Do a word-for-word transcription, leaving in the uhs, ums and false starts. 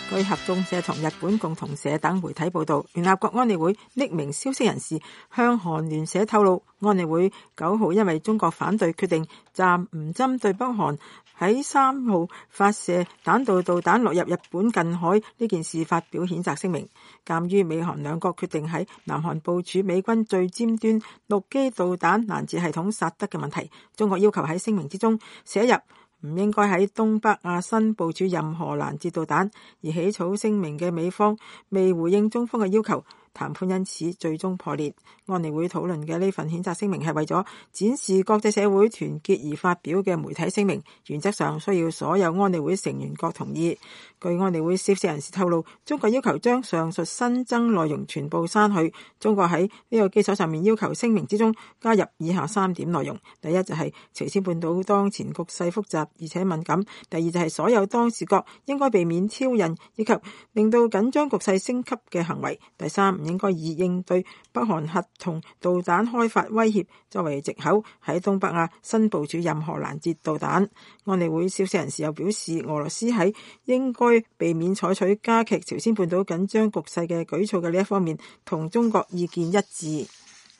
據合眾社同日本共同社等媒體報道，聯合國安理會匿名消息人士向韓聯社透露，安理會九號因為中國反對決定暫唔針對北韓喺三號發射彈道導彈落入日本近海呢件事發表譴責聲明。鑑於美韓兩國決定喺南韓部署美軍最尖端陸基導彈攔截系統薩德嘅問題，中國要求喺聲明之中寫入唔應該喺東北亞新部署任何攔截導彈，而起草聲明嘅美方未回應中方嘅要求，談判因此最終破裂。安理會討論嘅呢份譴責聲明係為咗展示國際社會團結而發表嘅媒體聲明，原則上需要所有安理會成員國同意。據安理會消息人士透露，中國要求將上述新增內容全部刪去。中國喺呢個基礎上面要求聲明之中加入以下三點內容：第一就係朝鮮半島當前局勢複雜而且敏感；第二就係所有當事國應該避免挑釁以及令到緊張局勢升級嘅行為；第三，唔應該以應對北韓核同導彈開發威脅作為藉口喺東北亞新部署任何攔截導彈。安理會消息人士又表示，俄羅斯喺應該避免採取加劇朝鮮半島緊張局勢嘅舉措嘅呢一方面，同中國意見一致。